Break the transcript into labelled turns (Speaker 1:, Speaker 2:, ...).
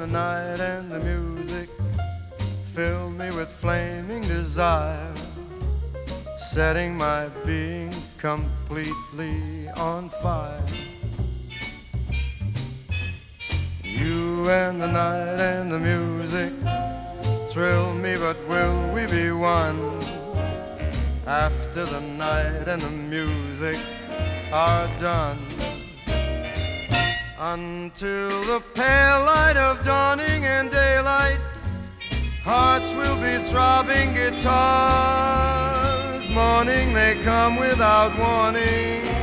Speaker 1: the night and the music fill me with flaming desire, setting my being completely on fire. You and the night and the music thrill me, but will we be one after the night and the music are done? Until the pale light of dawning and daylight, hearts will be throbbing guitars. Morning may come without warning,